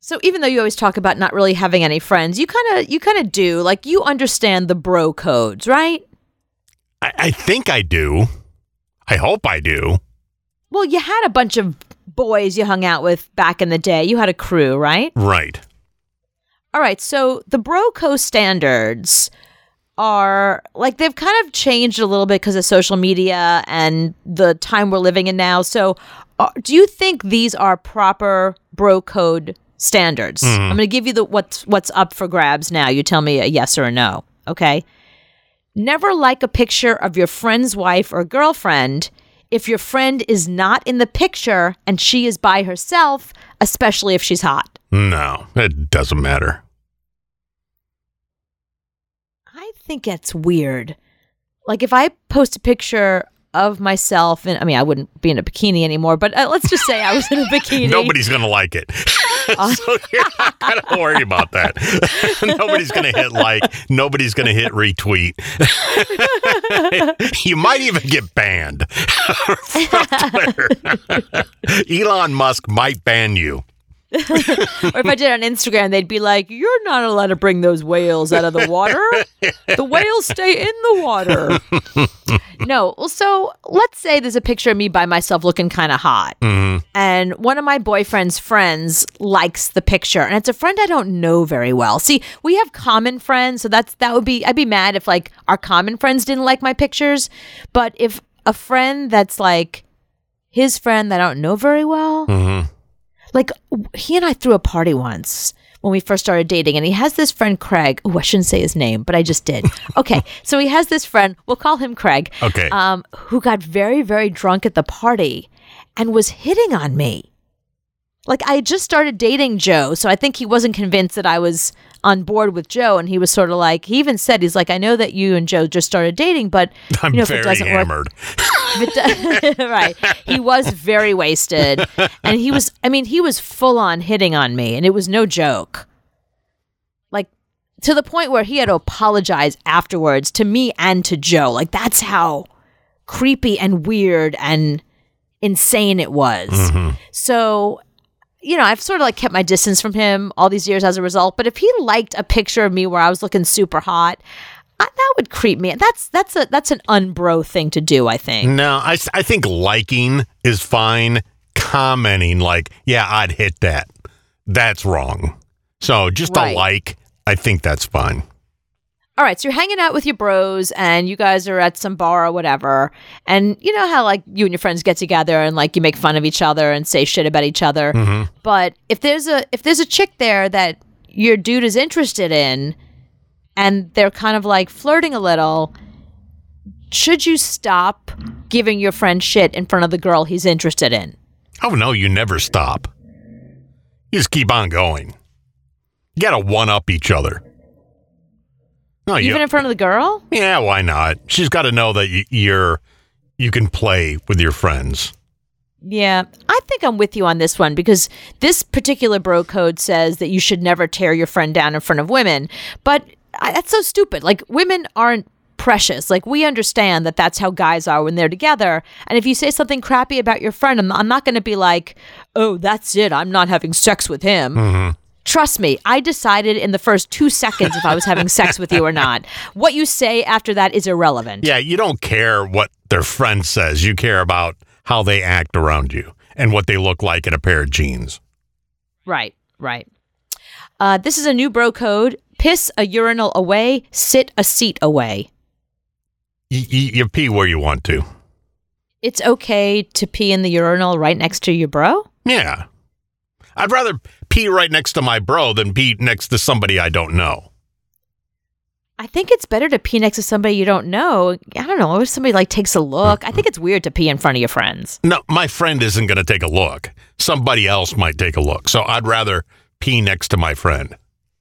So even though you always talk about not really having any friends, you kind of do. Like, you understand the bro codes, right? I think I do. I hope I do. Well, you had a bunch of boys you hung out with back in the day. You had a crew, right? Right. All right. So the bro code standards are like, they've kind of changed a little bit because of social media and the time we're living in now. So do you think these are proper bro code standards? I'm going to give you what's up for grabs now. You tell me a yes or a no. Okay. Never like a picture of your friend's wife or girlfriend if your friend is not in the picture and she is by herself, especially if she's hot. No, it doesn't matter. I think it's weird. Like, if I post a picture of myself, and I mean, I wouldn't be in a bikini anymore, but let's just say I was in a bikini. Nobody's going to like it. So you're not going to worry about that. Nobody's going to hit like. Nobody's going to hit retweet. You might even get banned from Twitter. Elon Musk might ban you. Or if I did it on Instagram, they'd be like, you're not allowed to bring those whales out of the water. The whales stay in the water. No. Well, so let's say there's a picture of me by myself looking kind of hot. Mm-hmm. And one of my boyfriend's friends likes the picture. And it's a friend I don't know very well. See, we have common friends. So I'd be mad if like our common friends didn't like my pictures. But if a friend that's like his friend that I don't know very well, like, he and I threw a party once when we first started dating, and he has this friend, Craig. Oh, I shouldn't say his name, but I just did. Okay, so he has this friend, we'll call him Craig, okay, who got very, very drunk at the party and was hitting on me. Like, I had just started dating Joe, so I think he wasn't convinced that I was on board with Joe, and he was sort of like, he even said, he's like, I know that you and Joe just started dating, but I'm if very it doesn't hammered. Right. He was very wasted, and he was full on hitting on me, and it was no joke. Like, to the point where he had to apologize afterwards to me and to Joe. Like, that's how creepy and weird and insane it was. Mm-hmm. So, I've sort of like kept my distance from him all these years as a result. But if he liked a picture of me where I was looking super hot, that would creep me. That's an unbro thing to do, I think. No, I think liking is fine. Commenting like, yeah, I'd hit that. That's wrong. So just a like, I think that's fine. All right, so you're hanging out with your bros, and you guys are at some bar or whatever, and you know how like you and your friends get together and like you make fun of each other and say shit about each other. Mm-hmm. But if there's a chick there that your dude is interested in, and they're kind of like flirting a little, should you stop giving your friend shit in front of the girl he's interested in? Oh no, you never stop. You just keep on going. You gotta one up each other. No, even in front of the girl? Yeah, why not? She's got to know that you can play with your friends. Yeah, I think I'm with you on this one, because this particular bro code says that you should never tear your friend down in front of women. But that's so stupid. Like, women aren't precious. Like, we understand that that's how guys are when they're together. And if you say something crappy about your friend, I'm not going to be like, oh, that's it, I'm not having sex with him. Mm-hmm. Trust me, I decided in the first 2 seconds if I was having sex with you or not. What you say after that is irrelevant. Yeah, you don't care what their friend says. You care about how they act around you and what they look like in a pair of jeans. Right. This is a new bro code. Piss a urinal away, sit a seat away. You pee where you want to. It's okay to pee in the urinal right next to your bro? Yeah. I'd rather pee right next to my bro than pee next to somebody I don't know. I think it's better to pee next to somebody you don't know. I don't know. If somebody like takes a look, I think it's weird to pee in front of your friends. No, my friend isn't going to take a look. Somebody else might take a look. So I'd rather pee next to my friend.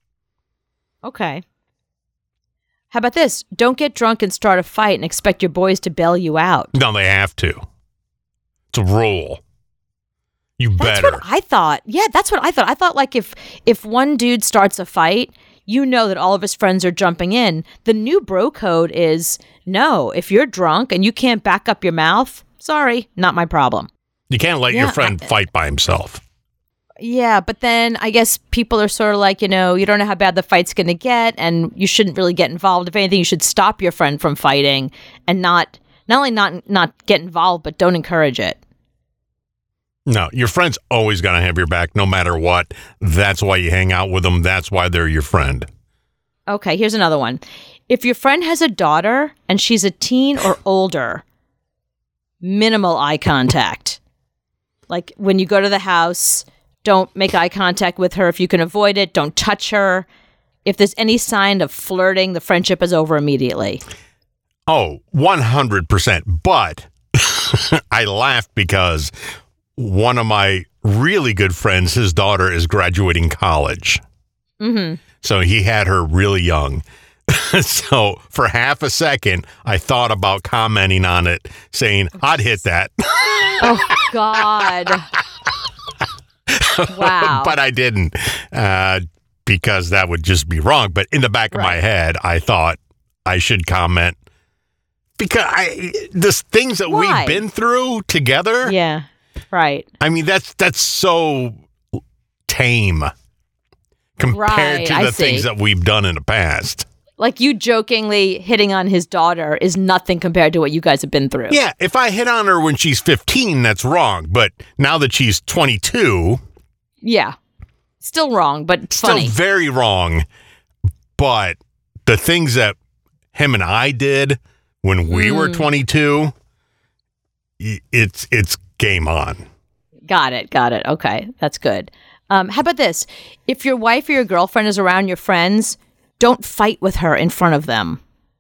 Okay. How about this? Don't get drunk and start a fight and expect your boys to bail you out. No, they have to. It's a rule. You better. That's what I thought. Yeah, that's what I thought. I thought like if one dude starts a fight, you know that all of his friends are jumping in. The new bro code is, no, if you're drunk and you can't back up your mouth, sorry, not my problem. You can't let your friend fight by himself. Yeah, but then I guess people are sort of like, you don't know how bad the fight's going to get, and you shouldn't really get involved. If anything, you should stop your friend from fighting and not only not get involved, but don't encourage it. No, your friend's always going to have your back no matter what. That's why you hang out with them. That's why they're your friend. Okay, here's another one. If your friend has a daughter and she's a teen or older, minimal eye contact. Like when you go to the house, don't make eye contact with her if you can avoid it. Don't touch her. If there's any sign of flirting, the friendship is over immediately. Oh, 100%. But I laughed because one of my really good friends, his daughter is graduating college. Mm-hmm. So he had her really young. So for half a second, I thought about commenting on it, saying, I'd hit that. Oh, God. Wow. But I didn't, because that would just be wrong. But in the back of my head, I thought I should comment. Because the things that we've been through together. Yeah, right. I mean, that's so tame compared to the things that we've done in the past. Like you jokingly hitting on his daughter is nothing compared to what you guys have been through. Yeah, if I hit on her when she's 15, that's wrong. But now that she's 22... Yeah. Still wrong, but funny. Still very wrong. But the things that him and I did when we were 22, it's game on. Got it. Okay, that's good. How about this? If your wife or your girlfriend is around your friends, don't fight with her in front of them.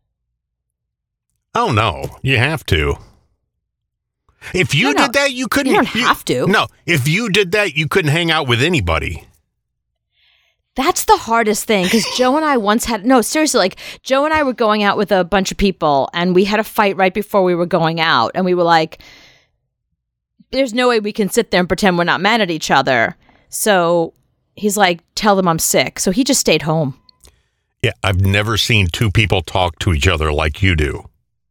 Oh, no. You have to. If you did that, you couldn't. You don't have to. No, if you did that, you couldn't hang out with anybody. That's the hardest thing, because Joe and I once had... No, seriously, like, Joe and I were going out with a bunch of people, and we had a fight right before we were going out, and we were like, there's no way we can sit there and pretend we're not mad at each other. So he's like, tell them I'm sick. So he just stayed home. Yeah, I've never seen two people talk to each other like you do.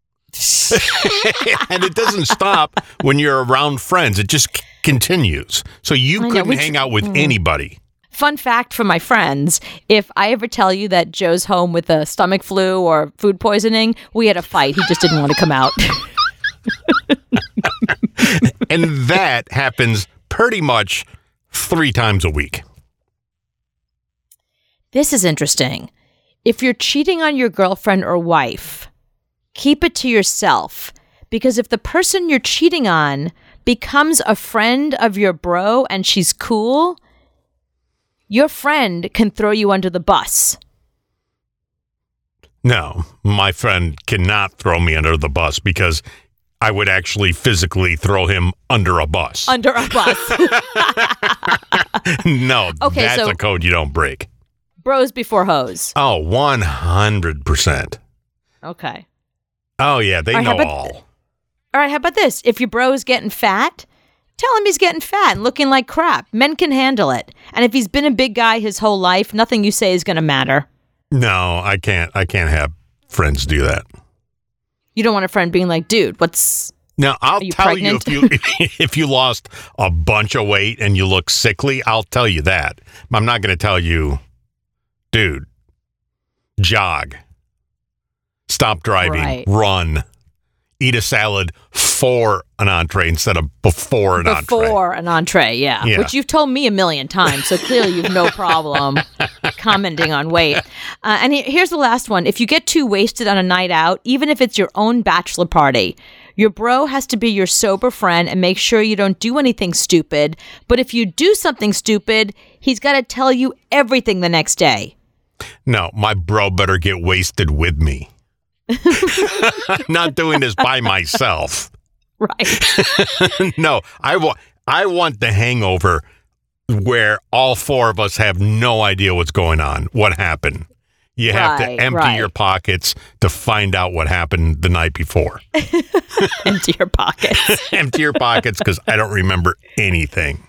And it doesn't stop when you're around friends. It just continues. So you couldn't hang out with anybody. Fun fact for my friends, if I ever tell you that Joe's home with a stomach flu or food poisoning, we had a fight. He just didn't want to come out. And that happens pretty much 3 times a week. This is interesting. If you're cheating on your girlfriend or wife, keep it to yourself. Because if the person you're cheating on becomes a friend of your bro and she's cool, your friend can throw you under the bus. No, my friend cannot throw me under the bus because I would actually physically throw him under a bus. Under a bus. No, that's a code you don't break. Bros before hoes. Oh, 100%. Okay. Oh, yeah, they know all. All right, how about this? If your bro's getting fat, tell him he's getting fat and looking like crap. Men can handle it. And if he's been a big guy his whole life, nothing you say is going to matter. No, I can't have friends do that. You don't want a friend being like, dude, what's... Now, I'll tell you if you lost a bunch of weight and you look sickly, I'll tell you that. I'm not going to tell you, dude, jog, stop driving, run, eat a salad for an entree instead of before an entree. Before an entree, yeah. Which you've told me a million times, so clearly you've no problem commenting on weight. And here's the last one. If you get too wasted on a night out, even if it's your own bachelor party, your bro has to be your sober friend and make sure you don't do anything stupid. But if you do something stupid, he's got to tell you everything the next day. No, my bro better get wasted with me. I'm not doing this by myself. Right. No, I want the hangover where all 4 of us have no idea what's going on, what happened. You have to empty your pockets to find out what happened the night before. Empty your pockets. Empty your pockets because I don't remember anything.